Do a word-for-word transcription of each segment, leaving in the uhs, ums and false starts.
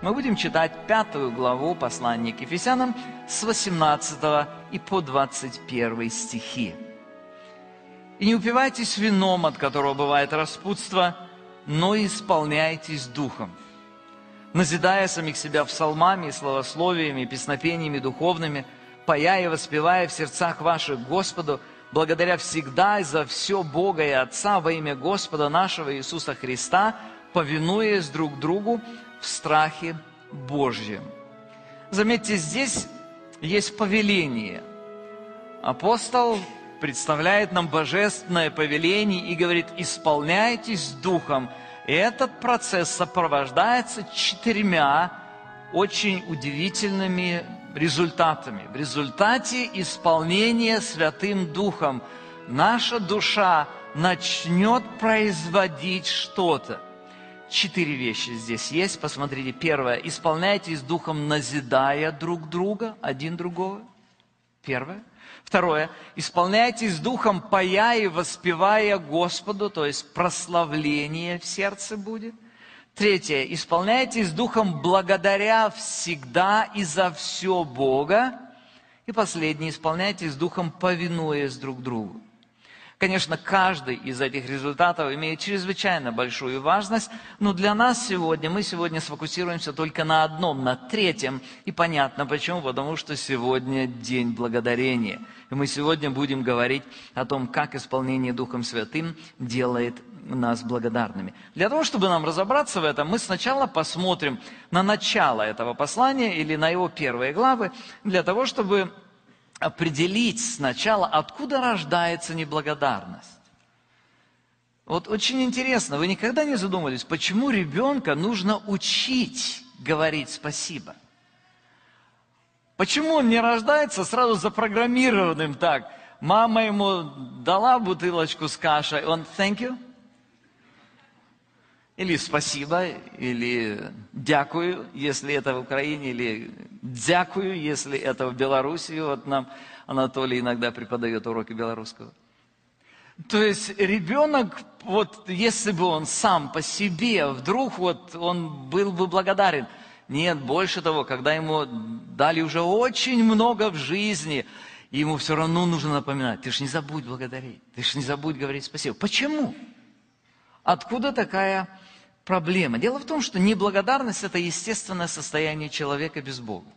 Мы будем читать пятую главу послания к Ефесянам с восемнадцатого и по двадцать первый стихи. «И не упивайтесь вином, от которого бывает распутство, но исполняйтесь духом, назидая самих себя псалмами, славословиями, песнопениями духовными, поя и воспевая в сердцах ваших Господу, благодаря всегда и за все Бога и Отца во имя Господа нашего Иисуса Христа, повинуясь друг другу в страхе Божьем». Заметьте, здесь есть повеление. Апостол представляет нам божественное повеление и говорит: исполняйтесь духом. И этот процесс сопровождается четырьмя очень удивительными результатами. В результате исполнения Святым Духом наша душа начнет производить что-то. Четыре вещи здесь есть. Посмотрите. Первое. Исполняйтесь Духом, назидая друг друга, один другого. Первое. Второе. Исполняйтесь Духом, поя и воспевая Господу, то есть прославление в сердце будет. Третье. Исполняйтесь Духом, благодаря всегда и за все Бога. И последнее. Исполняйтесь Духом, повинуясь друг другу. Конечно, каждый из этих результатов имеет чрезвычайно большую важность, но для нас сегодня, мы сегодня сфокусируемся только на одном, на третьем. И понятно почему, потому что сегодня День Благодарения. И мы сегодня будем говорить о том, как исполнение Духом Святым делает нас благодарными. Для того, чтобы нам разобраться в этом, мы сначала посмотрим на начало этого послания или на его первые главы, для того, чтобы определить сначала, откуда рождается неблагодарность. Вот очень интересно, вы никогда не задумывались, почему ребенка нужно учить говорить спасибо? Почему он не рождается сразу запрограммированным так? Мама ему дала бутылочку с кашей, он thank you? Или спасибо, или дякую, если это в Украине, или дякую, если это в Беларуси. Вот нам Анатолий иногда преподает уроки белорусского. То есть ребенок, вот если бы он сам по себе, вдруг вот он был бы благодарен. Нет, больше того, когда ему дали уже очень много в жизни, ему все равно нужно напоминать: ты ж не забудь благодарить, ты ж не забудь говорить спасибо. Почему? Откуда такая проблема? Дело в том, что неблагодарность – это естественное состояние человека без Бога.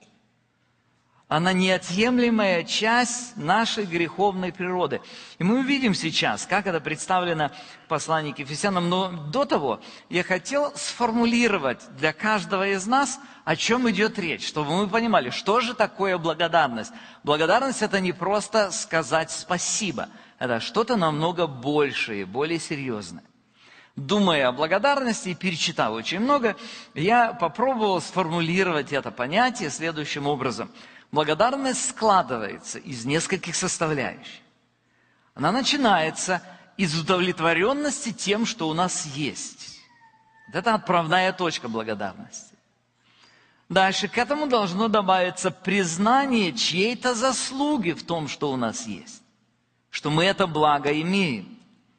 Она неотъемлемая часть нашей греховной природы. И мы увидим сейчас, как это представлено в послании к Ефесянам. Но до того я хотел сформулировать для каждого из нас, о чем идет речь, чтобы мы понимали, что же такое благодарность. Благодарность – это не просто сказать спасибо. Это что-то намного большее, более серьезное. Думая о благодарности и перечитав очень много, я попробовал сформулировать это понятие следующим образом. Благодарность складывается из нескольких составляющих. Она начинается из удовлетворенности тем, что у нас есть. Вот это отправная точка благодарности. Дальше к этому должно добавиться признание чьей-то заслуги в том, что у нас есть. Что мы это благо имеем.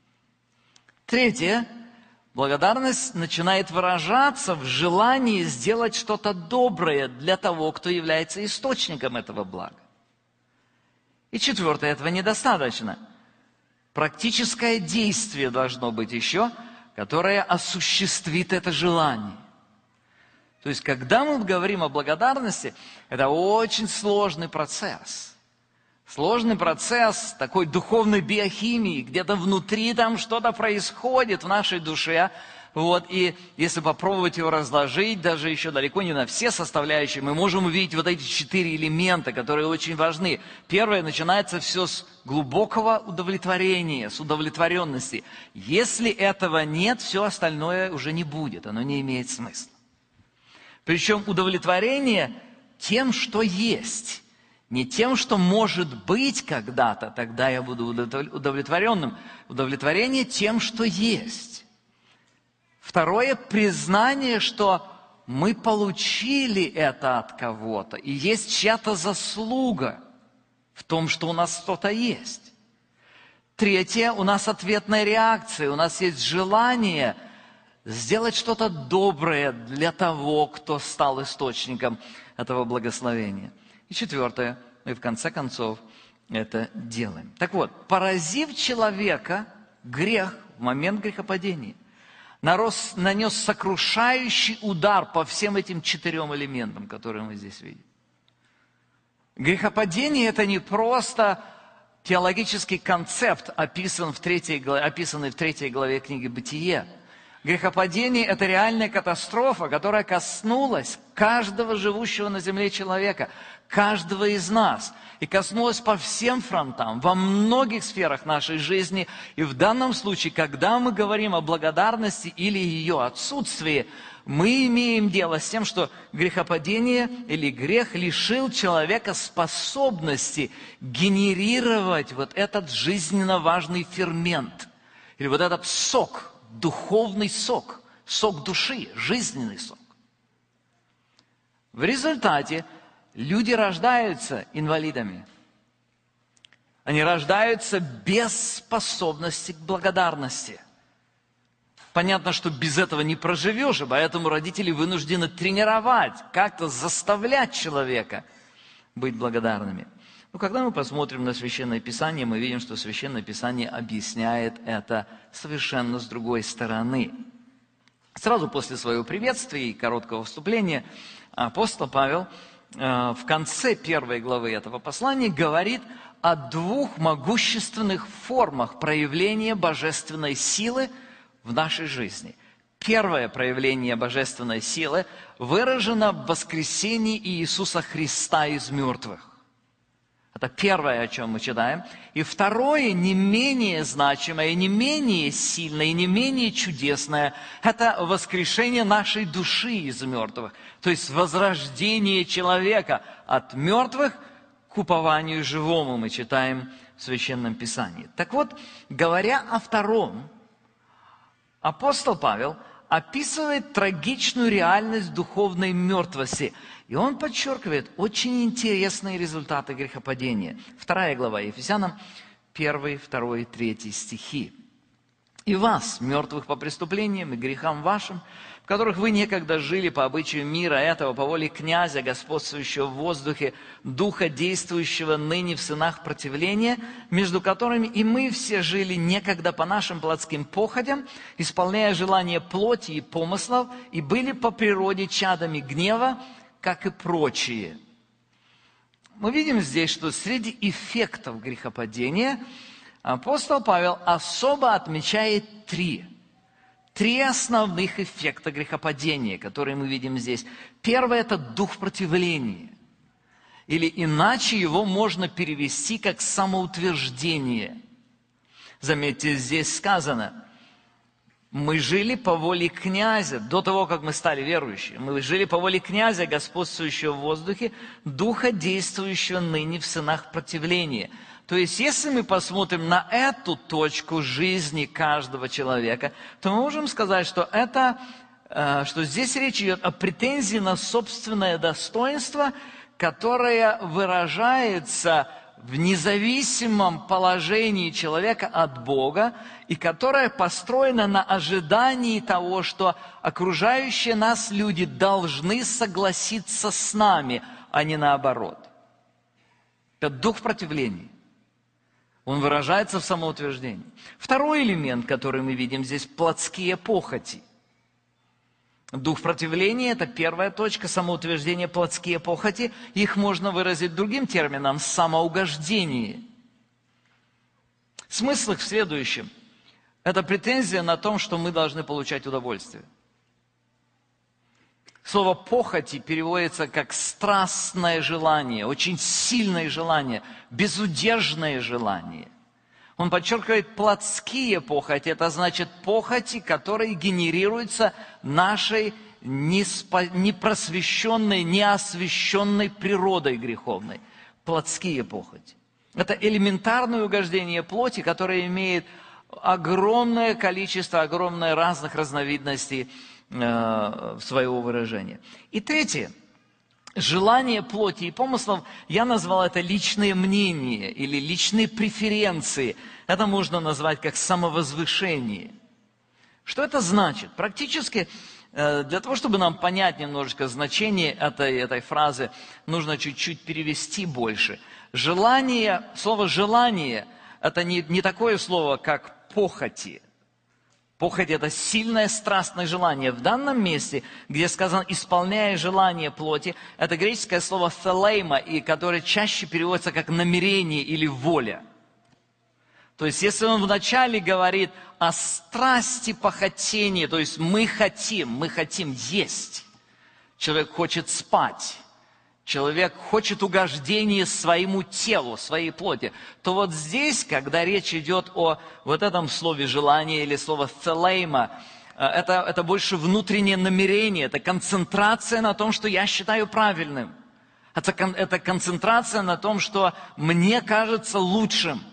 Третье. Благодарность начинает выражаться в желании сделать что-то доброе для того, кто является источником этого блага. И четвертое, этого недостаточно. Практическое действие должно быть еще, которое осуществит это желание. То есть, когда мы говорим о благодарности, это очень сложный процесс. Сложный процесс такой духовной биохимии, где-то внутри там что-то происходит в нашей душе. Вот, и если попробовать его разложить, даже еще далеко не на все составляющие, мы можем увидеть вот эти четыре элемента, которые очень важны. Первое, начинается все с глубокого удовлетворения, с удовлетворенности. Если этого нет, все остальное уже не будет, оно не имеет смысла. Причем удовлетворение тем, что есть. Не тем, что может быть когда-то, тогда я буду удовлетворенным. Удовлетворение тем, что есть. Второе, признание, что мы получили это от кого-то. И есть чья-то заслуга в том, что у нас что-то есть. Третье, у нас ответная реакция, у нас есть желание сделать что-то доброе для того, кто стал источником этого благословения. И четвертое, мы в конце концов это делаем. Так вот, поразив человека, грех в момент грехопадения нарос, нанес сокрушающий удар по всем этим четырем элементам, которые мы здесь видим. Грехопадение – это не просто теологический концепт, описан в третьей, описанный в третьей главе книги «Бытие». Грехопадение – это реальная катастрофа, которая коснулась каждого живущего на земле человека, каждого из нас. И коснулась по всем фронтам, во многих сферах нашей жизни. И в данном случае, когда мы говорим о благодарности или ее отсутствии, мы имеем дело с тем, что грехопадение или грех лишил человека способности генерировать вот этот жизненно важный фермент, или вот этот сок, духовный сок, сок души, жизненный сок. В результате люди рождаются инвалидами. Они рождаются без способности к благодарности. Понятно, что без этого не проживешь, и поэтому родители вынуждены тренировать, как-то заставлять человека быть благодарными. Но когда мы посмотрим на Священное Писание, мы видим, что Священное Писание объясняет это совершенно с другой стороны. Сразу после своего приветствия и короткого вступления апостол Павел в конце первой главы этого послания говорит о двух могущественных формах проявления божественной силы в нашей жизни. Первое проявление божественной силы выражено в воскресении Иисуса Христа из мертвых. Это первое, о чем мы читаем. И второе, не менее значимое, не менее сильное, и не менее чудесное, это воскрешение нашей души из мертвых. То есть возрождение человека от мертвых к упованию живому, мы читаем в Священном Писании. Так вот, говоря о втором, апостол Павел описывает трагичную реальность духовной мертвости. И он подчеркивает очень интересные результаты грехопадения. Вторая глава Ефесянам, первый, второй, третий стихи. «И вас, мертвых по преступлениям и грехам вашим, в которых вы некогда жили по обычаю мира этого, по воле князя, господствующего в воздухе, духа, действующего ныне в сынах противления, между которыми и мы все жили некогда по нашим плотским походям, исполняя желания плоти и помыслов, и были по природе чадами гнева, как и прочие». Мы видим здесь, что среди эффектов грехопадения апостол Павел особо отмечает три. Три основных эффекта грехопадения, которые мы видим здесь. Первое – это дух противления. Или иначе его можно перевести как самоутверждение. Заметьте, здесь сказано, мы жили по воле князя, до того, как мы стали верующими. Мы жили по воле князя, господствующего в воздухе, духа, действующего ныне в сынах противления. То есть, если мы посмотрим на эту точку жизни каждого человека, то мы можем сказать, что, это, что здесь речь идет о претензии на собственное достоинство, которое выражается в независимом положении человека от Бога, и которое построено на ожидании того, что окружающие нас люди должны согласиться с нами, а не наоборот. Это дух противления. Он выражается в самоутверждении. Второй элемент, который мы видим здесь, плотские похоти. Дух противления – это первая точка, самоутверждение, плотские похоти. Их можно выразить другим термином – самоугождение. Смысл их в следующем. Это претензия на том, что мы должны получать удовольствие. Слово «похоти» переводится как страстное желание, очень сильное желание, безудержное желание. Он подчеркивает плотские похоти, это значит похоти, которые генерируются нашей непросвещенной, неосвященной природой греховной. Плотские похоти. Это элементарное угождение плоти, которое имеет огромное количество, огромное разных разновидностей своего выражения. И третье. Желание плоти и помыслов, я назвал это личные мнения или личные преференции. Это можно назвать как самовозвышение. Что это значит? Практически, для того, чтобы нам понять немножечко значение этой, этой фразы, нужно чуть-чуть перевести больше. Желание, слово «желание» – это не, не такое слово, как «похоти». Похоть – это сильное страстное желание. В данном месте, где сказано «исполняя желание плоти», это греческое слово «фелейма», и которое чаще переводится как «намерение» или «воля». То есть, если он вначале говорит о страсти похотения, то есть мы хотим, мы хотим есть, человек хочет спать, человек хочет угождения своему телу, своей плоти, то вот здесь, когда речь идет о вот этом слове «желание» или слово «фелейма», это, это больше внутреннее намерение, это концентрация на том, что я считаю правильным. Это, это концентрация на том, что мне кажется лучшим.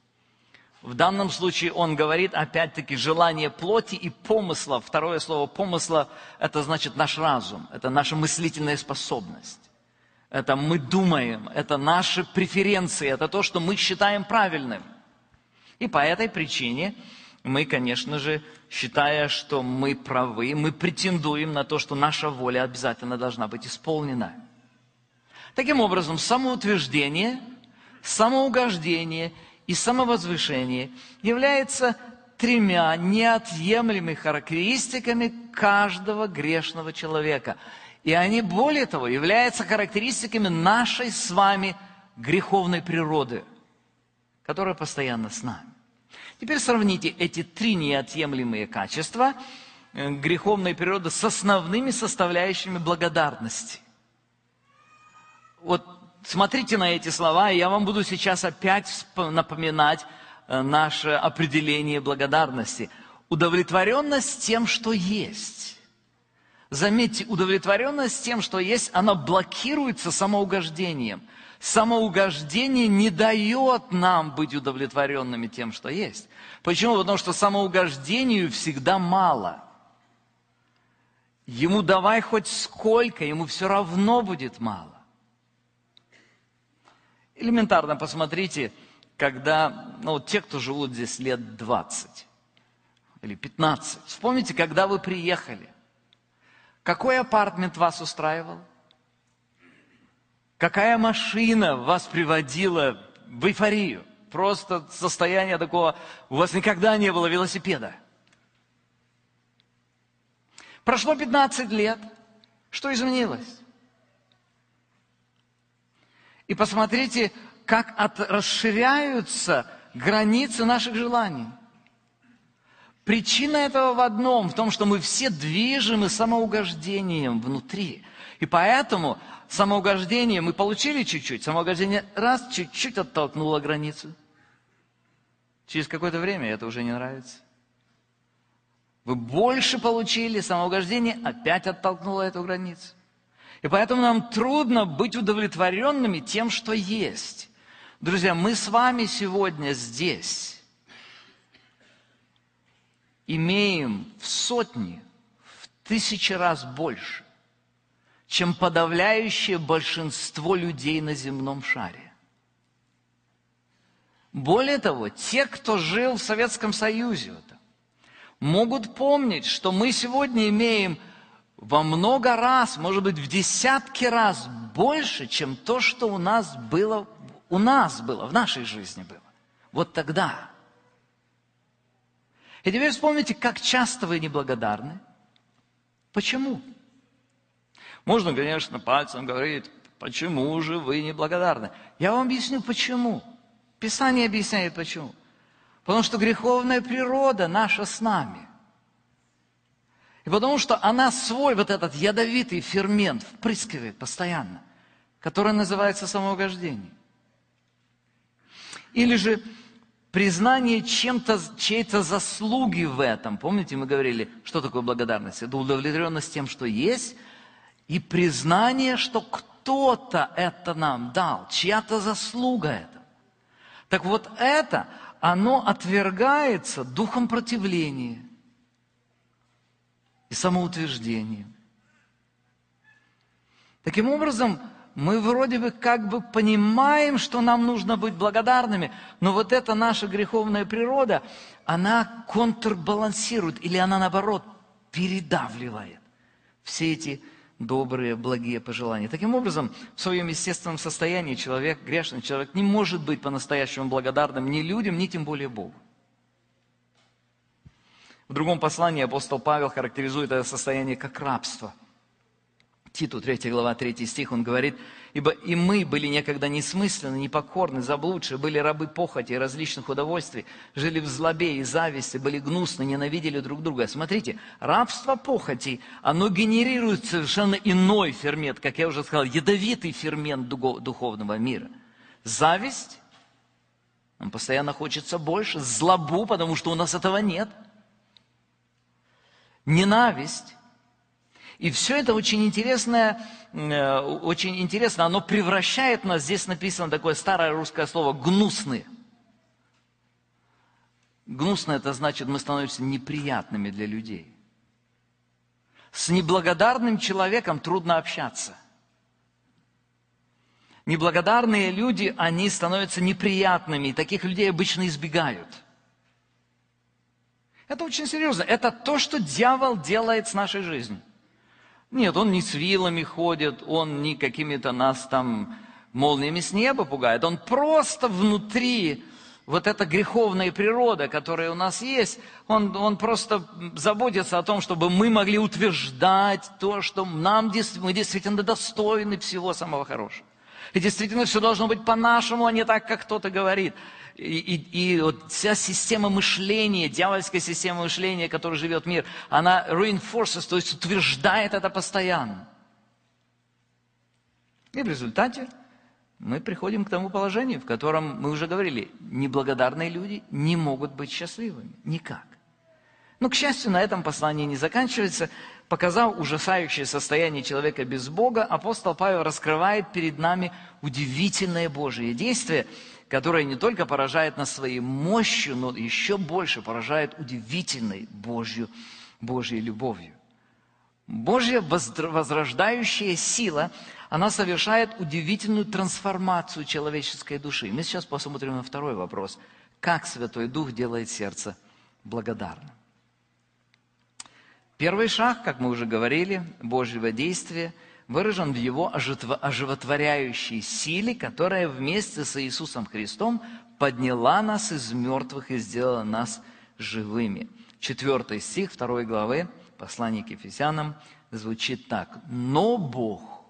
В данном случае он говорит, опять-таки, желание плоти и помысла. Второе слово «помысла» – это значит наш разум, это наша мыслительная способность. Это мы думаем, это наши преференции, это то, что мы считаем правильным. И по этой причине мы, конечно же, считая, что мы правы, мы претендуем на то, что наша воля обязательно должна быть исполнена. Таким образом, самоутверждение, самоугождение и самовозвышение являются тремя неотъемлемыми характеристиками каждого грешного человека. И они, более того, являются характеристиками нашей с вами греховной природы, которая постоянно с нами. Теперь сравните эти три неотъемлемые качества греховной природы с основными составляющими благодарности. Вот смотрите на эти слова, и я вам буду сейчас опять напоминать наше определение благодарности. Удовлетворенность тем, что есть. Заметьте, удовлетворенность тем, что есть, она блокируется самоугождением. Самоугождение не дает нам быть удовлетворенными тем, что есть. Почему? Потому что самоугождению всегда мало. Ему давай хоть сколько, ему все равно будет мало. Элементарно посмотрите, когда, ну, вот те, кто живут здесь лет двадцать или пятнадцать, вспомните, когда вы приехали. Какой апартмент вас устраивал? Какая машина вас приводила в эйфорию? Просто состояние такого, у вас никогда не было велосипеда. Прошло пятнадцать лет, что изменилось? И посмотрите, как от, расширяются границы наших желаний. Причина этого в одном, в том, что мы все движимы самоугождением внутри. И поэтому самоугождение мы получили чуть-чуть, самоугождение раз, чуть-чуть оттолкнуло границу. Через какое-то время это уже не нравится. Вы больше получили, самоугождение опять оттолкнуло эту границу. И поэтому нам трудно быть удовлетворенными тем, что есть. Друзья, мы с вами сегодня здесь имеем в сотни, в тысячи раз больше, чем подавляющее большинство людей на земном шаре. Более того, те, кто жил в Советском Союзе, могут помнить, что мы сегодня имеем во много раз, может быть, в десятки раз больше, чем то, что у нас было, у нас было, в нашей жизни было. Вот тогда. И теперь вспомните, как часто вы неблагодарны. Почему? Можно, конечно, пальцем говорить, почему же вы неблагодарны? Я вам объясню, почему. Писание объясняет, почему. Потому что греховная природа наша с нами. И потому что она свой вот этот ядовитый фермент впрыскивает постоянно, который называется самоугождение. Или же признание чем-то, чьей-то заслуги в этом. Помните, мы говорили, что такое благодарность? Это удовлетворенность тем, что есть, и признание, что кто-то это нам дал, чья-то заслуга это. Так вот это, оно отвергается духом противления и самоутверждением. Таким образом, мы вроде бы как бы понимаем, что нам нужно быть благодарными, но вот эта наша греховная природа, она контрбалансирует, или она наоборот передавливает все эти добрые, благие пожелания. Таким образом, в своем естественном состоянии человек, грешный человек, не может быть по-настоящему благодарным ни людям, ни тем более Богу. В другом послании апостол Павел характеризует это состояние как рабство. Титу, третья глава, третий стих, он говорит: «Ибо и мы были некогда несмысленны, непокорны, заблудшие, были рабы похоти и различных удовольствий, жили в злобе и зависти, были гнусны, ненавидели друг друга». Смотрите, рабство похоти, оно генерирует совершенно иной фермент, как я уже сказал, ядовитый фермент духовного мира. Зависть, нам постоянно хочется больше, злобу, потому что у нас этого нет. Ненависть. И все это очень интересное, очень интересно, оно превращает нас, здесь написано такое старое русское слово, гнусные. Гнусно это значит, мы становимся неприятными для людей. С неблагодарным человеком трудно общаться. Неблагодарные люди, они становятся неприятными, и таких людей обычно избегают. Это очень серьезно. Это то, что дьявол делает с нашей жизнью. Нет, он не с вилами ходит, он не какими-то нас там молниями с неба пугает. Он просто внутри, вот эта греховная природа, которая у нас есть, он, он просто заботится о том, чтобы мы могли утверждать то, что нам, мы действительно достойны всего самого хорошего. И действительно все должно быть по-нашему, а не так, как кто-то говорит. И, и, и вот вся система мышления, дьявольская система мышления, в которой живет мир, она reinforces, то есть утверждает это постоянно. И в результате мы приходим к тому положению, в котором мы уже говорили, неблагодарные люди не могут быть счастливыми. Никак. Но, к счастью, на этом послание не заканчивается. Показав ужасающее состояние человека без Бога, апостол Павел раскрывает перед нами удивительное Божие действие, которое не только поражает нас своей мощью, но еще больше поражает удивительной Божью, Божьей любовью. Божья возрождающая сила, она совершает удивительную трансформацию человеческой души. Мы сейчас посмотрим на второй вопрос. Как Святой Дух делает сердце благодарным? Первый шаг, как мы уже говорили, Божьего действия, выражен в Его оживотворяющей силе, которая вместе с Иисусом Христом подняла нас из мертвых и сделала нас живыми. Четвертый стих второй главы послания к Ефесянам звучит так. «Но Бог,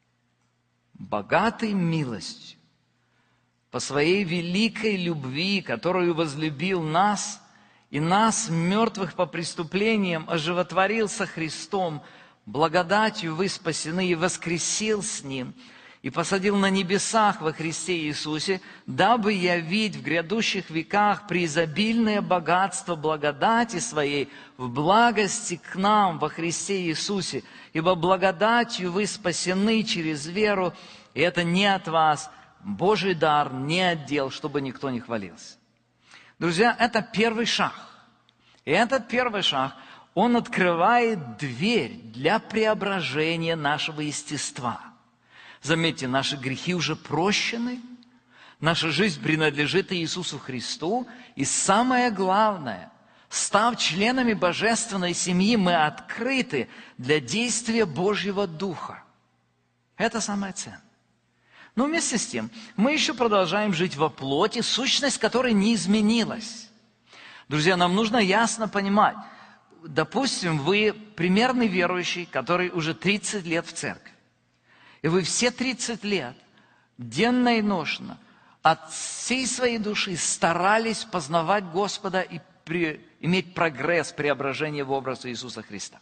богатый милостью, по Своей великой любви, которую возлюбил нас, и нас, мертвых по преступлениям, оживотворил со Христом, благодатью вы спасены, и воскресил с Ним, и посадил на небесах во Христе Иисусе, дабы явить в грядущих веках преизобильное богатство благодати Своей в благости к нам во Христе Иисусе. Ибо благодатью вы спасены через веру, и это не от вас, Божий дар, не от дел, чтобы никто не хвалился». Друзья, это первый шаг. И этот первый шаг, он открывает дверь для преображения нашего естества. Заметьте, наши грехи уже прощены, наша жизнь принадлежит Иисусу Христу, и самое главное, став членами божественной семьи, мы открыты для действия Божьего Духа. Это самое ценное. Но вместе с тем, мы еще продолжаем жить во плоти, сущность которой не изменилась. Друзья, нам нужно ясно понимать, допустим, вы примерный верующий, который уже тридцать лет в церкви, и вы все тридцать лет, денно и ношно, от всей своей души старались познавать Господа и при, иметь прогресс, преображение в образ Иисуса Христа.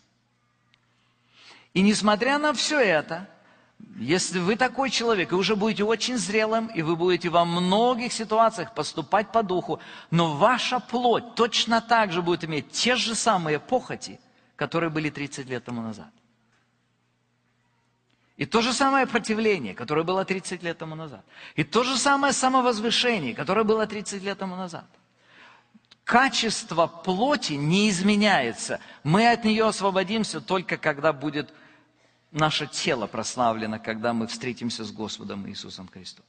И несмотря на все это, если вы такой человек, и уже будете очень зрелым, и вы будете во многих ситуациях поступать по духу, но ваша плоть точно так же будет иметь те же самые похоти, которые были тридцать лет тому назад. И то же самое противление, которое было тридцать лет тому назад. И то же самое самовозвышение, которое было тридцать лет тому назад. Качество плоти не изменяется. Мы от нее освободимся только когда будет наше тело прославлено, когда мы встретимся с Господом Иисусом Христом.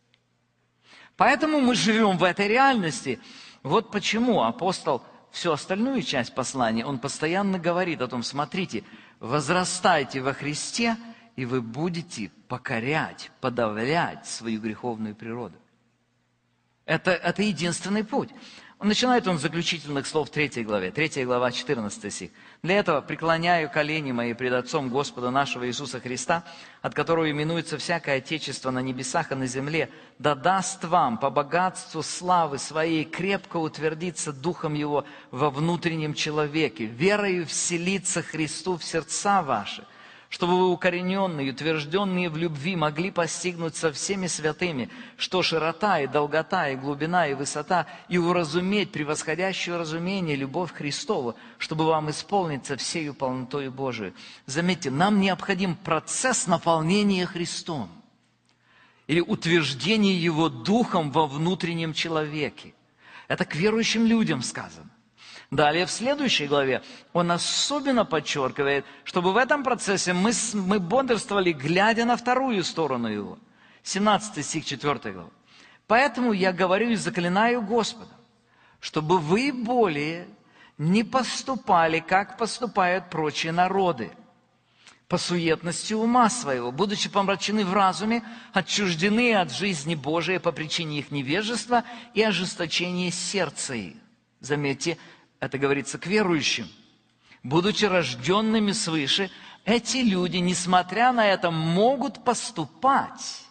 Поэтому мы живем в этой реальности. Вот почему апостол всю остальную часть послания, он постоянно говорит о том, смотрите, возрастайте во Христе, и вы будете покорять, подавлять свою греховную природу. Это, это единственный путь. Он начинает он с заключительных слов в третьей главе, третья глава, четырнадцатый стих. «Для этого преклоняю колени мои пред Отцом Господа нашего Иисуса Христа, от которого именуется всякое отечество на небесах и на земле, да даст вам по богатству славы своей крепко утвердиться Духом Его во внутреннем человеке, верою вселиться Христу в сердца ваши, чтобы вы, укорененные, утвержденные в любви, могли постигнуть со всеми святыми, что широта и долгота, и глубина, и высота, и уразуметь превосходящее разумение любовь Христову, чтобы вам исполниться всею полнотою Божией». Заметьте, нам необходим процесс наполнения Христом или утверждения Его Духом во внутреннем человеке. Это к верующим людям сказано. Далее, в следующей главе, он особенно подчеркивает, чтобы в этом процессе мы, мы бодрствовали, глядя на вторую сторону его. семнадцатый стих четвёртой главы. «Поэтому я говорю и заклинаю Господа, чтобы вы более не поступали, как поступают прочие народы, по суетности ума своего, будучи помрачены в разуме, отчуждены от жизни Божией по причине их невежества и ожесточения сердца их». Заметьте, это говорится к верующим. Будучи рожденными свыше, эти люди, несмотря на это, могут поступать,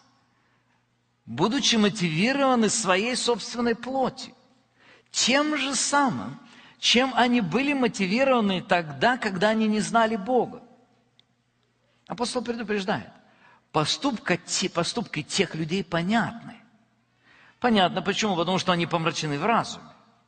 будучи мотивированы своей собственной плотью, тем же самым, чем они были мотивированы тогда, когда они не знали Бога. Апостол предупреждает, поступка, поступки тех людей понятны. Понятно почему? Потому что они помрачены в разуме.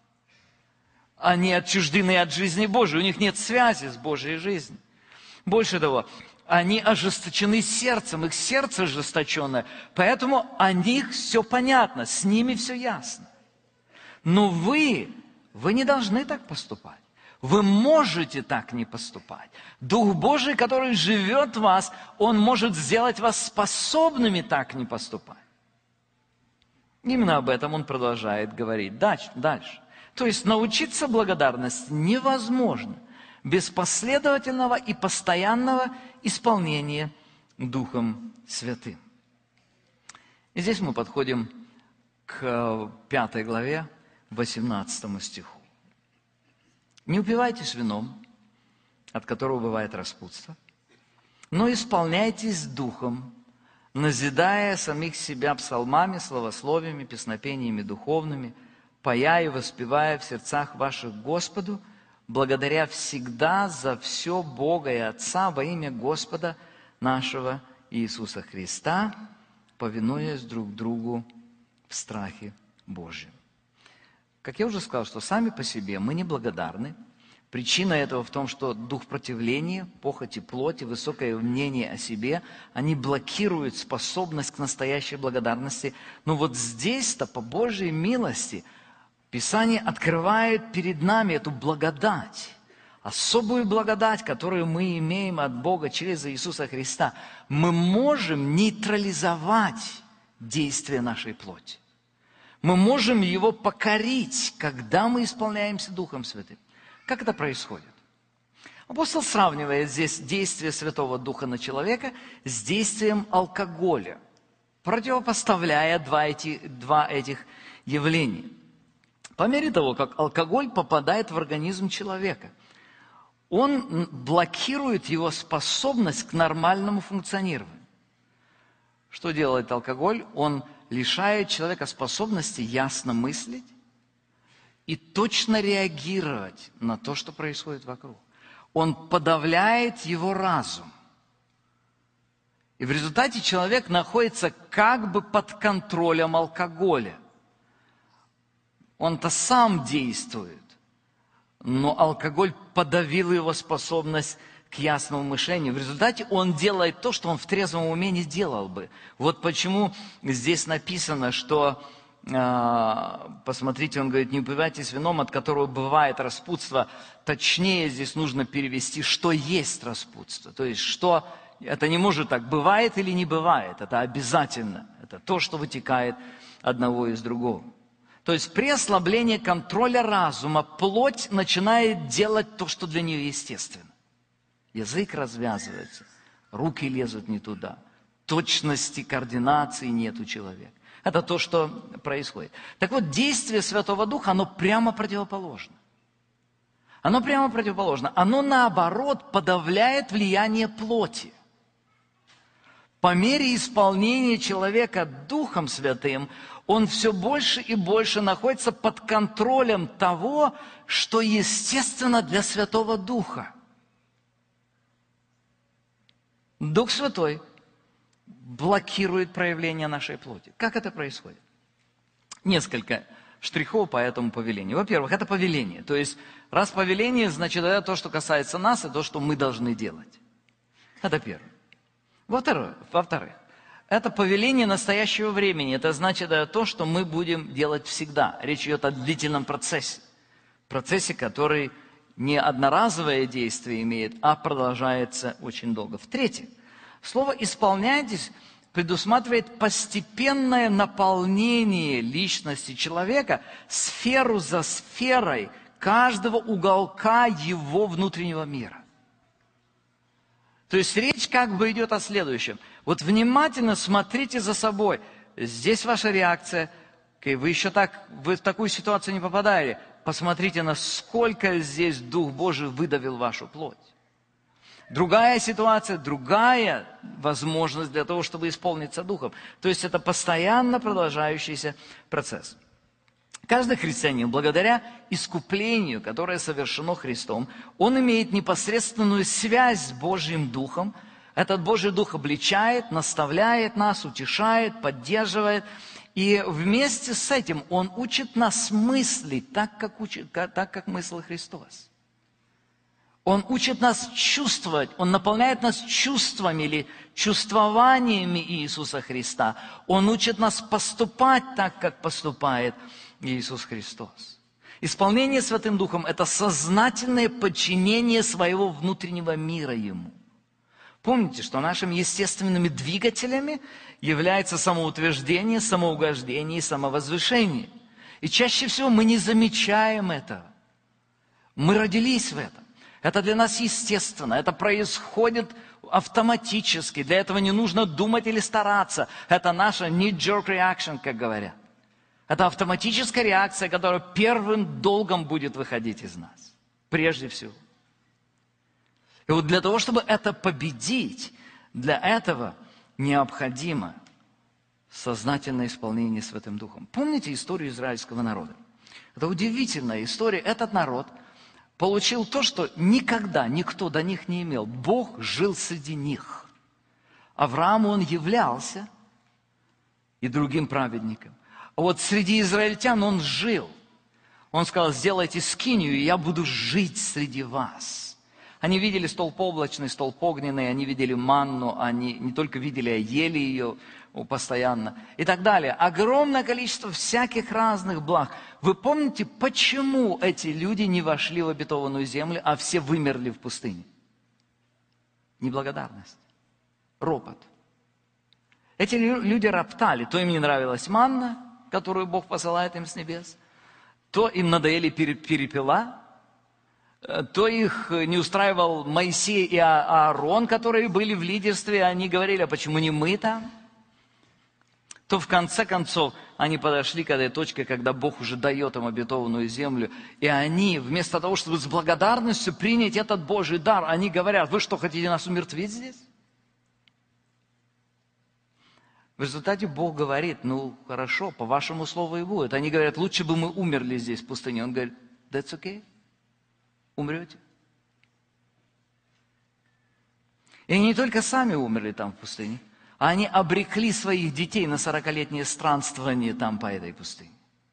Они отчуждены от жизни Божией, у них нет связи с Божьей жизнью. Больше того, они ожесточены сердцем, их сердце ожесточенное, поэтому о них все понятно, с ними все ясно. Но вы, вы не должны так поступать. Вы можете так не поступать. Дух Божий, который живет в вас, Он может сделать вас способными так не поступать. Именно об этом он продолжает говорить дальше. То есть научиться благодарности невозможно без последовательного и постоянного исполнения Духом Святым. И здесь мы подходим к пятой главе, восемнадцатому стиху. «Не упивайтесь вином, от которого бывает распутство, но исполняйтесь Духом, назидая самих себя псалмами, славословиями, песнопениями духовными, поя и воспевая в сердцах ваших Господу, благодаря всегда за все Бога и Отца во имя Господа нашего Иисуса Христа, повинуясь друг другу в страхе Божьем». Как я уже сказал, что сами по себе мы неблагодарны. Причина этого в том, что дух противления, похоти плоти, высокое мнение о себе, они блокируют способность к настоящей благодарности. Но вот здесь-то, по Божьей милости, Писание открывает перед нами эту благодать, особую благодать, которую мы имеем от Бога через Иисуса Христа. Мы можем нейтрализовать действие нашей плоти. Мы можем его покорить, когда мы исполняемся Духом Святым. Как это происходит? Апостол сравнивает здесь действие Святого Духа на человека с действием алкоголя, противопоставляя два, эти, два этих явления. По мере того, как алкоголь попадает в организм человека, он блокирует его способность к нормальному функционированию. Что делает алкоголь? Он лишает человека способности ясно мыслить и точно реагировать на то, что происходит вокруг. Он подавляет его разум. И в результате человек находится как бы под контролем алкоголя. Он-то сам действует, но алкоголь подавил его способность к ясному мышлению. В результате он делает то, что он в трезвом уме не делал бы. Вот почему здесь написано, что, э, посмотрите, он говорит, не упивайтесь вином, от которого бывает распутство. Точнее здесь нужно перевести, что есть распутство. То есть, что Это не может так, бывает или не бывает, это обязательно. Это то, что вытекает одного из другого. То есть при ослаблении контроля разума плоть начинает делать то, что для нее естественно. Язык развязывается, руки лезут не туда, точности координации нет у человека. Это то, что происходит. Так вот, действие Святого Духа, оно прямо противоположно. Оно прямо противоположно. Оно, наоборот, подавляет влияние плоти. По мере исполнения человека Духом Святым, он все больше и больше находится под контролем того, что естественно для Святого Духа. Дух Святой блокирует проявление нашей плоти. Как это происходит? Несколько штрихов по этому повелению. Во-первых, это повеление. То есть, раз повеление, значит, это то, что касается нас, и то, что мы должны делать. Это первое. Во-вторых, во-вторых, это повеление настоящего времени. Это значит это то, что мы будем делать всегда. Речь идет о длительном процессе. Процессе, который не одноразовое действие имеет, а продолжается очень долго. В-третьих, слово «исполняйтесь» предусматривает постепенное наполнение личности человека сферу за сферой каждого уголка его внутреннего мира. То есть речь как бы идет о следующем. Вот внимательно смотрите за собой. Здесь ваша реакция. Вы еще так, вы в такую ситуацию не попадали. Посмотрите, насколько здесь Дух Божий выдавил вашу плоть. Другая ситуация, другая возможность для того, чтобы исполниться Духом. То есть это постоянно продолжающийся процесс. Каждый христианин, благодаря искуплению, которое совершено Христом, он имеет непосредственную связь с Божьим Духом. Этот Божий Дух обличает, наставляет нас, утешает, поддерживает. И вместе с этим Он учит нас мыслить так, как, учит, так, как мыслил Христос. Он учит нас чувствовать, Он наполняет нас чувствами или чувствованиями Иисуса Христа. Он учит нас поступать так, как поступает Иисус Христос. Исполнение Святым Духом – это сознательное подчинение своего внутреннего мира Ему. Помните, что нашими естественными двигателями является самоутверждение, самоугождение и самовозвышение. И чаще всего мы не замечаем этого. Мы родились в этом. Это для нас естественно, это происходит автоматически. Для этого не нужно думать или стараться. Это наша knee-jerk reaction, как говорят. Это автоматическая реакция, которая первым долгом будет выходить из нас. Прежде всего. И вот для того, чтобы это победить, для этого необходимо сознательное исполнение Святым Духом. Помните историю израильского народа? Это удивительная история. Этот народ получил то, что никогда никто до них не имел. Бог жил среди них. Аврааму он являлся и другим праведникам. А вот среди израильтян он жил. Он сказал: сделайте скинию, и я буду жить среди вас. Они видели столб облачный, столб огненный, они видели манну, они не только видели, а ели ее постоянно и так далее. Огромное количество всяких разных благ. Вы помните, почему эти люди не вошли в обетованную землю, а все вымерли в пустыне? Неблагодарность, ропот. Эти люди роптали. То им не нравилась манна, которую Бог посылает им с небес, то им надоели перепела, то их не устраивал Моисей и Аарон, которые были в лидерстве, они говорили: а почему не мы там? То в конце концов они подошли к этой точке, когда Бог уже дает им обетованную землю, и они, вместо того, чтобы с благодарностью принять этот Божий дар, они говорят: вы что, хотите нас умертвить здесь? В результате Бог говорит: ну хорошо, по вашему слову и будет. Они говорят: лучше бы мы умерли здесь в пустыне. Он говорит: that's okay. Умрете. И они не только сами умерли там в пустыне, а они обрекли своих детей на сорокалетнее странствование там по этой пустыне.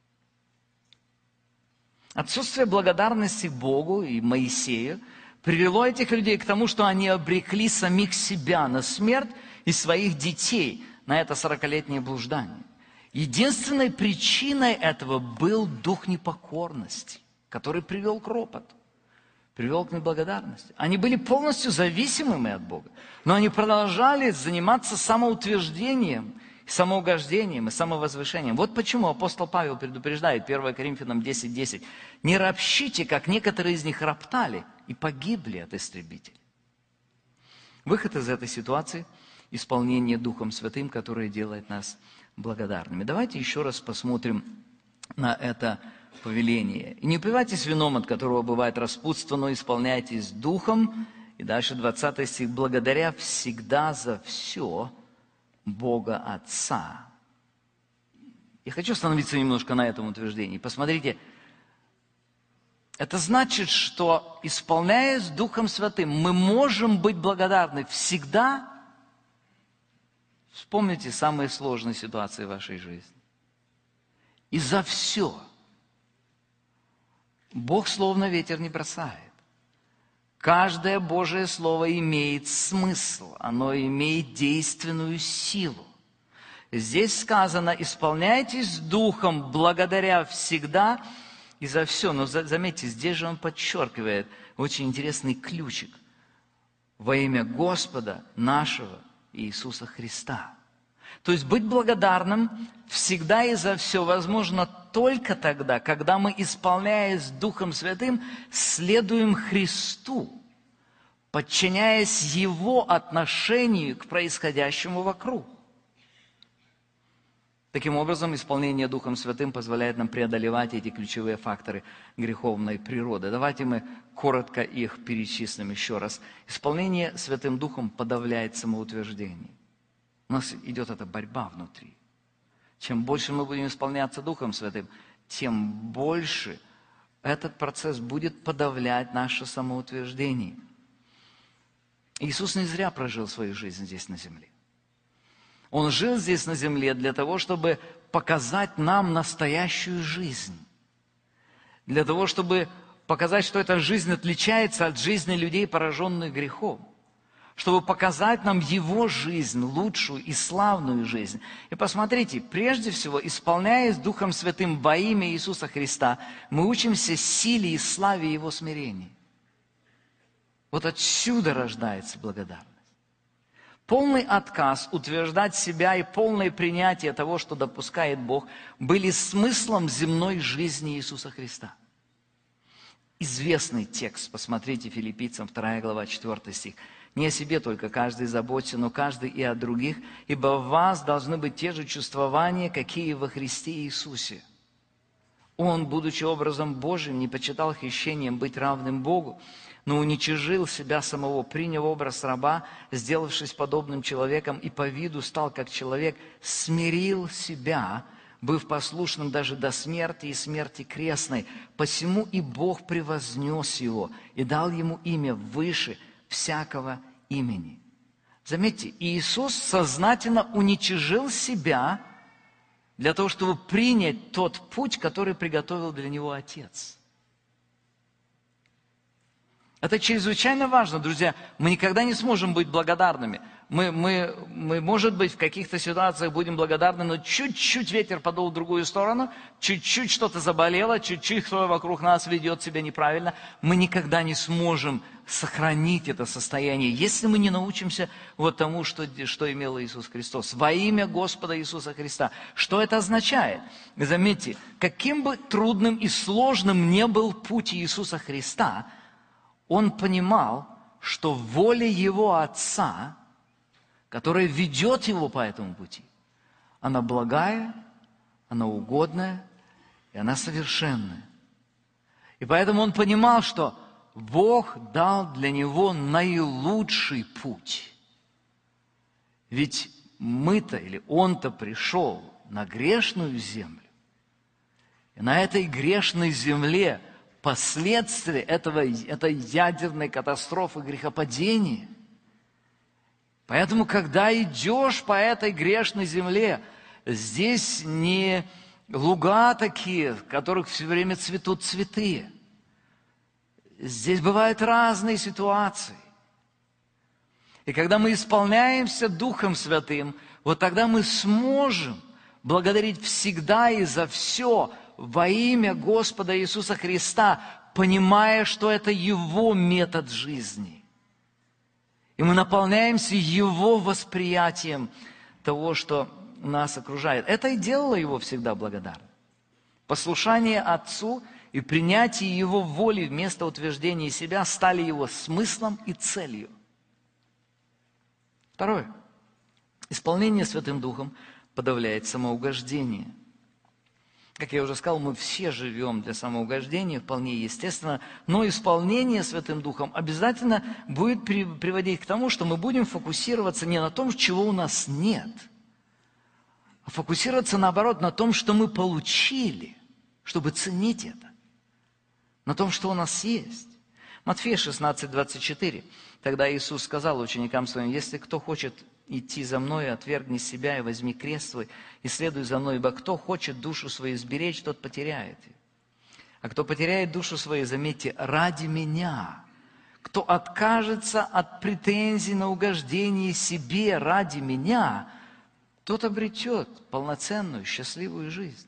Отсутствие благодарности Богу и Моисею привело этих людей к тому, что они обрекли самих себя на смерть и своих детей на это сорокалетнее блуждание. Единственной причиной этого был дух непокорности, который привел к ропоту. привел к неблагодарности. Они были полностью зависимыми от Бога, но они продолжали заниматься самоутверждением, самоугождением и самовозвышением. Вот почему апостол Павел предупреждает, первое Коринфянам десять десять, «Не ропщите, как некоторые из них роптали и погибли от истребителей». Выход из этой ситуации – исполнение Духом Святым, которое делает нас благодарными. Давайте еще раз посмотрим на это повеление. «И не упивайтесь вином, от которого бывает распутство, но исполняйтесь Духом». И дальше двадцатый стих. «Благодаря всегда за все Бога Отца». Я хочу остановиться немножко на этом утверждении. Посмотрите, это значит, что, исполняясь Духом Святым, мы можем быть благодарны всегда. Вспомните самые сложные ситуации в вашей жизни. И за все. Бог словно ветер не бросает. Каждое Божие Слово имеет смысл, оно имеет действенную силу. Здесь сказано, исполняйтесь Духом благодаря всегда и за все. Но заметьте, здесь же он подчеркивает очень интересный ключик. Во имя Господа нашего Иисуса Христа. То есть быть благодарным всегда и за все возможно только тогда, когда мы, исполняясь Духом Святым, следуем Христу, подчиняясь Его отношению к происходящему вокруг. Таким образом, исполнение Духом Святым позволяет нам преодолевать эти ключевые факторы греховной природы. Давайте мы коротко их перечислим еще раз. Исполнение Святым Духом подавляет самоутверждение. У нас идет эта борьба внутри. Чем больше мы будем исполняться Духом Святым, тем больше этот процесс будет подавлять наше самоутверждение. Иисус не зря прожил свою жизнь здесь на земле. Он жил здесь на земле для того, чтобы показать нам настоящую жизнь. Для того, чтобы показать, что эта жизнь отличается от жизни людей, пораженных грехом. Чтобы показать нам Его жизнь, лучшую и славную жизнь. И посмотрите, прежде всего, исполняясь Духом Святым во имя Иисуса Христа, мы учимся силе и славе Его смирения. Вот отсюда рождается благодарность. Полный отказ утверждать себя и полное принятие того, что допускает Бог, были смыслом земной жизни Иисуса Христа. Известный текст, посмотрите, Филиппийцам вторая глава, четвёртый стих. «Не о себе только каждый заботится, но каждый и о других, ибо в вас должны быть те же чувствования, какие во Христе Иисусе». Он, будучи образом Божьим, не почитал хищением быть равным Богу, но уничижил себя самого, приняв образ раба, сделавшись подобным человеком, и по виду стал как человек, смирил себя, быв послушным даже до смерти и смерти крестной. Посему и Бог превознес его и дал ему имя выше всякого имени. Заметьте, Иисус сознательно уничижил себя для того, чтобы принять тот путь, который приготовил для него Отец. Это чрезвычайно важно, друзья. Мы никогда не сможем быть благодарными. Мы, мы, мы, может быть, в каких-то ситуациях будем благодарны, но чуть-чуть ветер подул в другую сторону, чуть-чуть что-то заболело, чуть-чуть кто вокруг нас ведет себя неправильно. Мы никогда не сможем сохранить это состояние, если мы не научимся вот тому, что, что имел Иисус Христос. Во имя Господа Иисуса Христа. Что это означает? Заметьте, каким бы трудным и сложным ни был путь Иисуса Христа, Он понимал, что воля Его Отца, которая ведет Его по этому пути, она благая, она угодная, и она совершенная. И поэтому Он понимал, что Бог дал для Него наилучший путь. Ведь мы-то, или Он-то пришел на грешную землю, и на этой грешной земле последствия этого, этой ядерной катастрофы грехопадения. Поэтому, когда идешь по этой грешной земле, здесь не луга такие, в которых все время цветут цветы. Здесь бывают разные ситуации. И когда мы исполняемся Духом Святым, вот тогда мы сможем благодарить всегда и за все во имя Господа Иисуса Христа, понимая, что это Его метод жизни. И мы наполняемся Его восприятием того, что нас окружает. Это и делало Его всегда благодарным. Послушание Отцу и принятие Его воли вместо утверждения себя стали Его смыслом и целью. Второе. Исполнение Святым Духом подавляет самоугождение. Как я уже сказал, мы все живем для самоугождения, вполне естественно, но исполнение Святым Духом обязательно будет приводить к тому, что мы будем фокусироваться не на том, чего у нас нет, а фокусироваться, наоборот, на том, что мы получили, чтобы ценить это, на том, что у нас есть. Матфея шестнадцать, двадцать четыре. Тогда Иисус сказал ученикам Своим: «Если кто хочет идти за Мной, отвергни себя и возьми крест свой, и следуй за Мной, ибо кто хочет душу свою сберечь, тот потеряет ее. А кто потеряет душу свою, заметьте, ради Меня, кто откажется от претензий на угождение себе ради Меня, тот обретет полноценную, счастливую жизнь».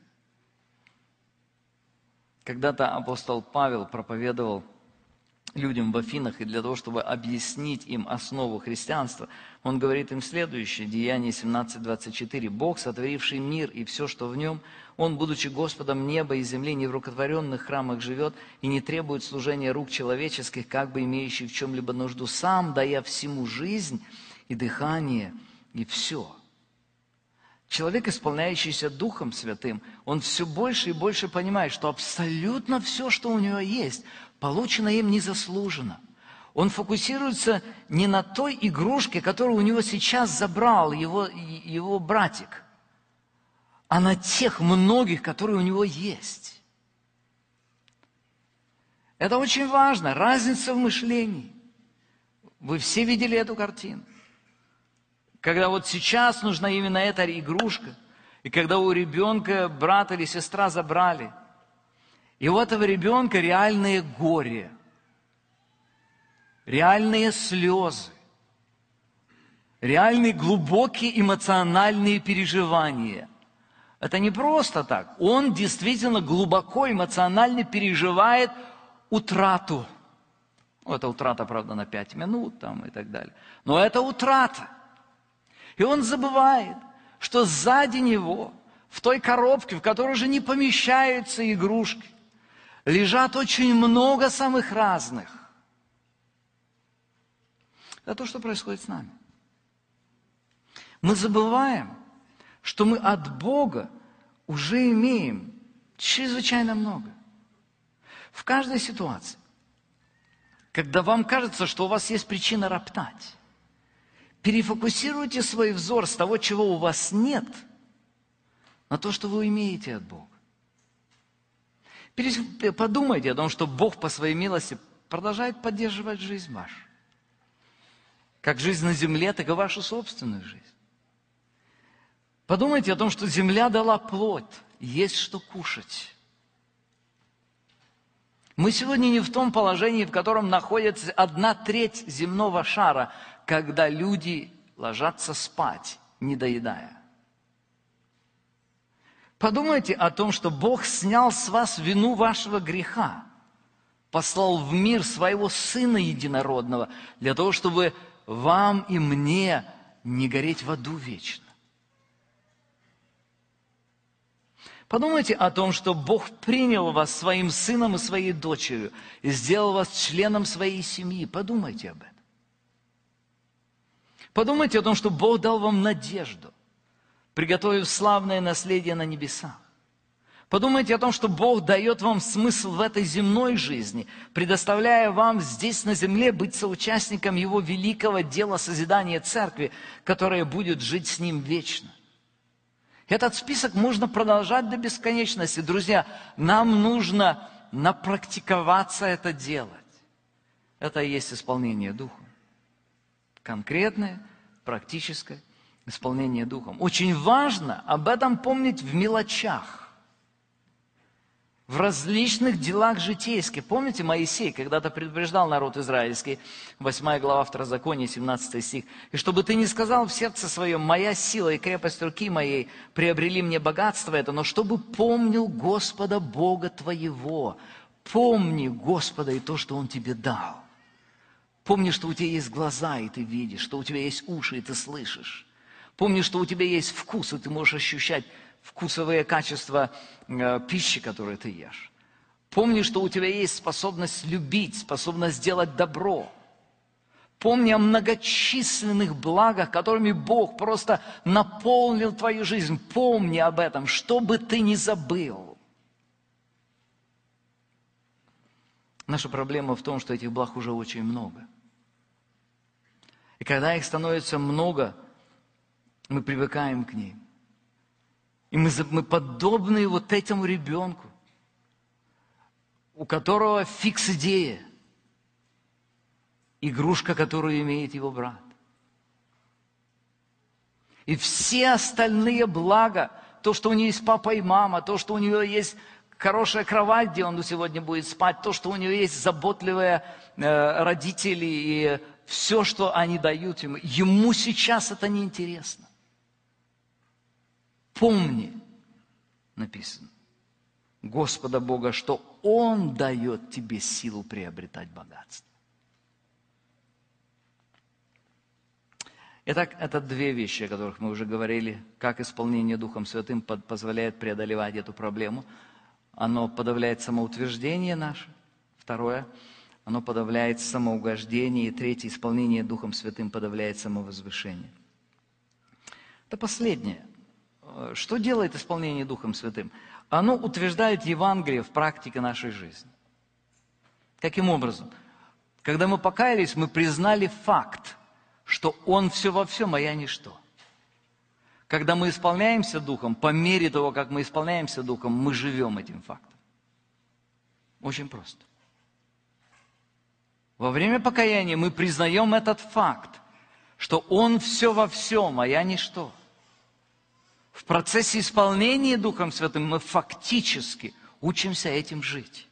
Когда-то апостол Павел проповедовал людям в Афинах, и для того, чтобы объяснить им основу христианства, он говорит им следующее, Деяния семнадцать, двадцать четыре. «Бог, сотворивший мир и все, что в нем, Он, будучи Господом неба и земли, не в рукотворенных храмах живет и не требует служения рук человеческих, как бы имеющих в чем-либо нужду, сам дая всему жизнь и дыхание, и все». Человек, исполняющийся Духом Святым, он все больше и больше понимает, что абсолютно все, что у него есть, получено им незаслуженно. Он фокусируется не на той игрушке, которую у него сейчас забрал его, его братик, а на тех многих, которые у него есть. Это очень важно, разница в мышлении. Вы все видели эту картину. Когда вот сейчас нужна именно эта игрушка, и когда у ребенка брат или сестра забрали, и у этого ребенка реальное горе, реальные слезы, реальные глубокие эмоциональные переживания. Это не просто так. Он действительно глубоко эмоционально переживает утрату. Ну, это утрата, правда, на пять минут там, и так далее. Но это утрата. И он забывает, что сзади него, в той коробке, в которой уже не помещаются игрушки, лежат очень много самых разных. Это то, что происходит с нами. Мы забываем, что мы от Бога уже имеем чрезвычайно много. В каждой ситуации, когда вам кажется, что у вас есть причина роптать, перефокусируйте свой взор с того, чего у вас нет, на то, что вы имеете от Бога. Подумайте о том, что Бог по своей милости продолжает поддерживать жизнь вашу. Как жизнь на земле, так и вашу собственную жизнь. Подумайте о том, что земля дала плод, есть что кушать. Мы сегодня не в том положении, в котором находится одна треть земного шара, когда люди ложатся спать, не доедая. Подумайте о том, что Бог снял с вас вину вашего греха, послал в мир своего Сына Единородного, для того, чтобы вам и мне не гореть в аду вечно. Подумайте о том, что Бог принял вас своим сыном и своей дочерью и сделал вас членом своей семьи. Подумайте об этом. Подумайте о том, что Бог дал вам надежду, приготовив славное наследие на небесах. Подумайте о том, что Бог дает вам смысл в этой земной жизни, предоставляя вам здесь на земле быть соучастником Его великого дела созидания церкви, которая будет жить с Ним вечно. Этот список можно продолжать до бесконечности. Друзья, нам нужно напрактиковаться это делать. Это и есть исполнение Духом. Конкретное, практическое исполнение Духом. Очень важно об этом помнить в мелочах, в различных делах житейских. Помните, Моисей когда-то предупреждал народ израильский, восьмая глава Второзакония, семнадцатый стих. «И чтобы ты не сказал в сердце своем: моя сила и крепость руки моей приобрели мне богатство это, но чтобы помнил Господа Бога твоего». Помни Господа и то, что Он тебе дал. Помни, что у тебя есть глаза, и ты видишь, что у тебя есть уши, и ты слышишь. Помни, что у тебя есть вкус, и ты можешь ощущать вкусовые качества э, пищи, которую ты ешь. Помни, что у тебя есть способность любить, способность делать добро. Помни о многочисленных благах, которыми Бог просто наполнил твою жизнь. Помни об этом, что бы ты ни забыл. Наша проблема в том, что этих благ уже очень много. И когда их становится много, мы привыкаем к ним. И мы, мы подобны вот этому ребенку, у которого фикс-идея, игрушка, которую имеет его брат. И все остальные блага, то, что у нее есть папа и мама, то, что у нее есть хорошая кровать, где он сегодня будет спать, то, что у нее есть заботливые э, родители и все, что они дают ему, ему сейчас это неинтересно. Помни, написано, Господа Бога, что Он дает тебе силу приобретать богатство. Итак, это две вещи, о которых мы уже говорили, как исполнение Духом Святым позволяет преодолевать эту проблему. Оно подавляет самоутверждение наше. Второе, оно подавляет самоугождение. И третье, исполнение Духом Святым подавляет самовозвышение. Это последнее. Что делает исполнение Духом Святым? Оно утверждает Евангелие в практике нашей жизни. Каким образом? Когда мы покаялись, мы признали факт, что Он все во всем, а я ничто. Когда мы исполняемся Духом, по мере того, как мы исполняемся Духом, мы живем этим фактом. Очень просто. Во время покаяния мы признаем этот факт, что Он все во всем, а я ничто. В процессе исполнения Духом Святым мы фактически учимся этим жить.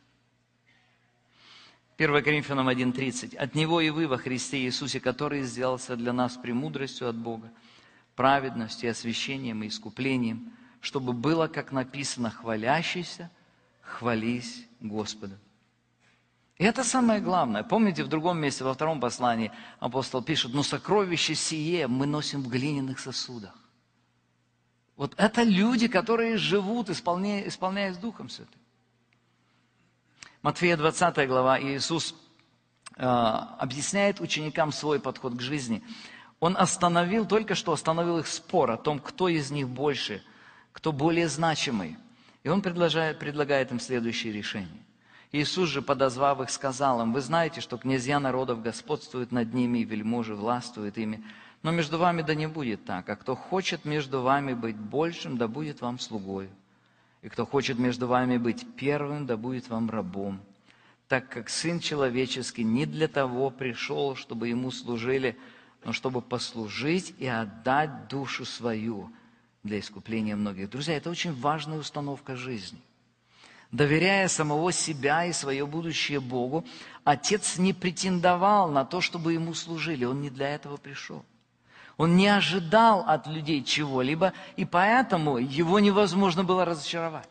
первое Коринфянам один тридцать. «От Него и вы во Христе Иисусе, который сделался для нас премудростью от Бога, праведностью, освящением и искуплением, чтобы было, как написано, хвалящийся, хвались Господа». И это самое главное. Помните, в другом месте, во втором послании апостол пишет, «Но сокровище сие мы носим в глиняных сосудах». Вот это люди, которые живут, исполняя, исполняясь Духом Святым. Матфея двадцатая глава, Иисус э, объясняет ученикам свой подход к жизни. Он остановил, только что остановил их спор о том, кто из них больше, кто более значимый. И Он предлагает, предлагает им следующее решение. Иисус же, подозвав их, сказал им, «Вы знаете, что князья народов господствуют над ними, и вельможи властвуют ими. Но между вами да не будет так, а кто хочет между вами быть большим, да будет вам слугою. И кто хочет между вами быть первым, да будет вам рабом. Так как Сын Человеческий не для того пришел, чтобы Ему служили, но чтобы послужить и отдать душу свою для искупления многих». Друзья, это очень важная установка жизни. Доверяя самого себя и свое будущее Богу, Отец не претендовал на то, чтобы Ему служили. Он не для этого пришел. Он не ожидал от людей чего-либо, и поэтому Его невозможно было разочаровать.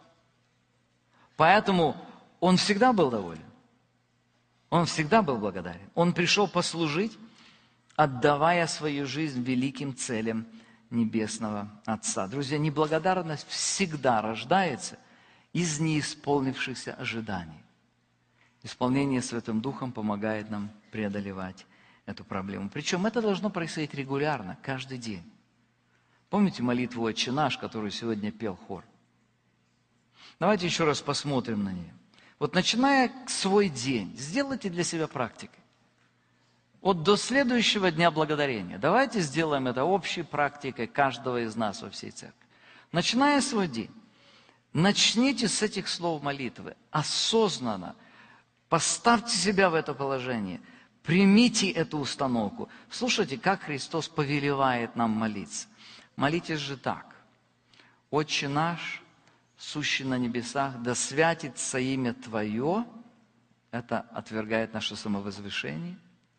Поэтому Он всегда был доволен. Он всегда был благодарен. Он пришел послужить, отдавая свою жизнь великим целям Небесного Отца. Друзья, неблагодарность всегда рождается из неисполнившихся ожиданий. Исполнение Святым Духом помогает нам преодолевать эту проблему. Причем это должно происходить регулярно, каждый день. Помните молитву «Отче наш», которую сегодня пел хор? Давайте еще раз посмотрим на нее. Вот начиная свой день, сделайте для себя практикой. Вот до следующего Дня Благодарения. Давайте сделаем это общей практикой каждого из нас во всей церкви. Начиная свой день, начните с этих слов молитвы. Осознанно поставьте себя в это положение. Примите эту установку. Слушайте, как Христос повелевает нам молиться. Молитесь же так. «Отче наш, сущий на небесах, да святится имя Твое». Это отвергает наше самовозвышение.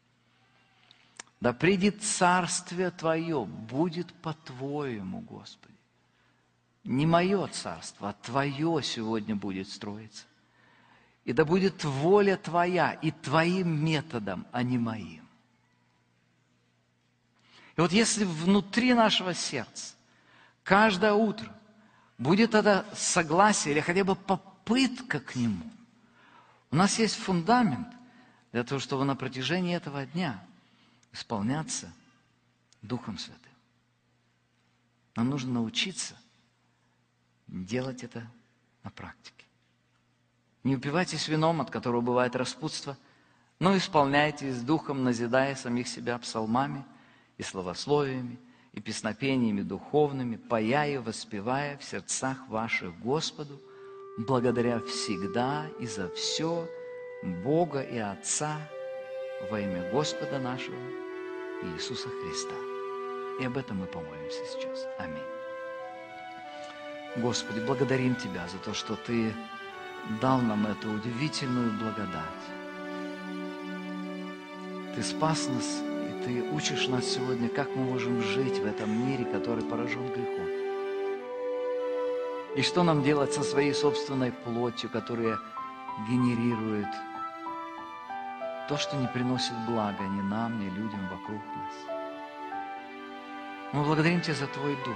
«Да придет царствие Твое, будет по-Твоему, Господи». Не мое царство, а Твое сегодня будет строиться. И да будет воля Твоя и Твоим методом, а не моим. И вот если внутри нашего сердца каждое утро будет это согласие или хотя бы попытка к Нему, у нас есть фундамент для того, чтобы на протяжении этого дня исполняться Духом Святым. Нам нужно научиться делать это на практике. Не упивайтесь вином, от которого бывает распутство, но исполняйтесь Духом, назидая самих себя псалмами и словословиями, и песнопениями духовными, пая и воспевая в сердцах ваших Господу, благодаря всегда и за все Бога и Отца во имя Господа нашего Иисуса Христа. И об этом мы помолимся сейчас. Аминь. Господи, благодарим Тебя за то, что Ты дал нам эту удивительную благодать. Ты спас нас, и Ты учишь нас сегодня, как мы можем жить в этом мире, который поражен грехом. И что нам делать со своей собственной плотью, которая генерирует то, что не приносит блага ни нам, ни людям вокруг нас. Мы благодарим Тебя за Твой Дух,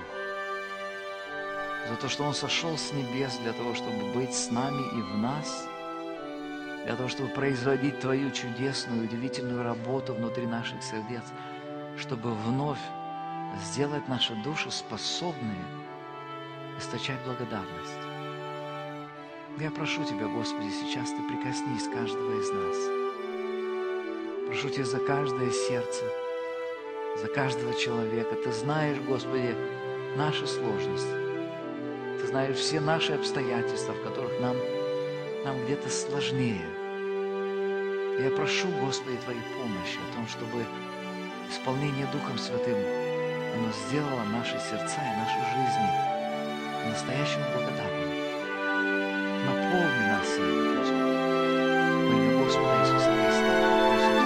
за то, что Он сошел с небес для того, чтобы быть с нами и в нас, для того, чтобы производить Твою чудесную, удивительную работу внутри наших сердец, чтобы вновь сделать наши души способными источать благодарность. Я прошу Тебя, Господи, сейчас Ты прикоснись каждого из нас. Прошу Тебя за каждое сердце, за каждого человека. Ты знаешь, Господи, наши сложности. Ты знаешь все наши обстоятельства, в которых нам, нам где-то сложнее. Я прошу, Господи, Твоей помощи о том, чтобы исполнение Духом Святым, оно сделало наши сердца и наши жизни настоящим благодарным. Наполни нас им, Господи, во имя Господа Иисуса Христа.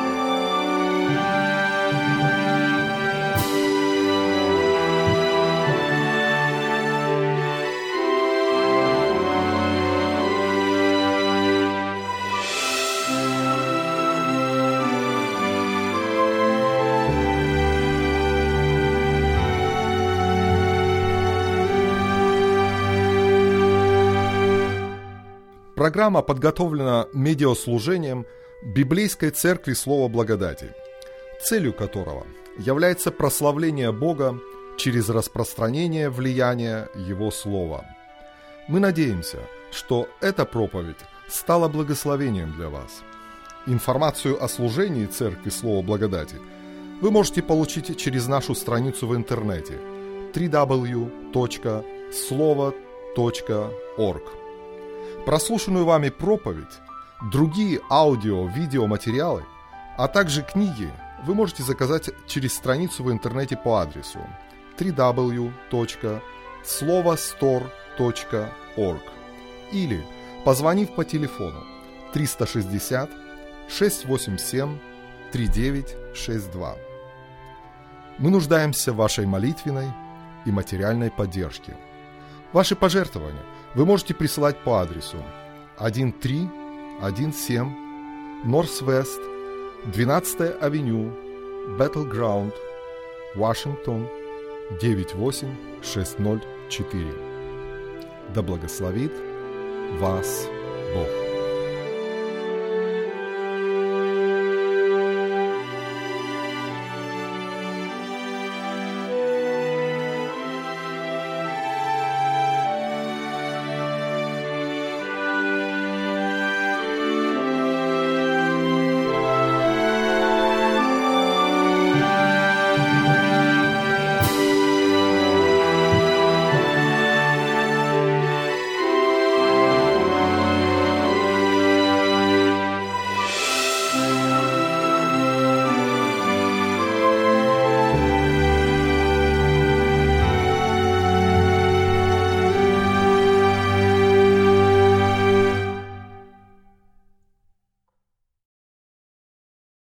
Программа подготовлена медиаслужением Библейской Церкви Слова Благодати, целью которого является прославление Бога через распространение влияния Его Слова. Мы надеемся, что эта проповедь стала благословением для вас. Информацию о служении Церкви Слова Благодати вы можете получить через нашу страницу в интернете дабл ю дабл ю дабл ю точка слово точка орг. Прослушанную вами проповедь, другие аудио-видеоматериалы, а также книги вы можете заказать через страницу в интернете по адресу дабл ю дабл ю дабл ю точка слово стор точка орг или позвонив по телефону триста шестьдесят шестьсот восемьдесят семь тридцать девять шестьдесят два. Мы нуждаемся в вашей молитвенной и материальной поддержке. Ваши пожертвования вы можете присылать по адресу тысяча триста семнадцать Норс-Вест, двенадцатая авеню, Battleground, Вашингтон, девять восемь шесть ноль четыре. Да благословит вас Бог.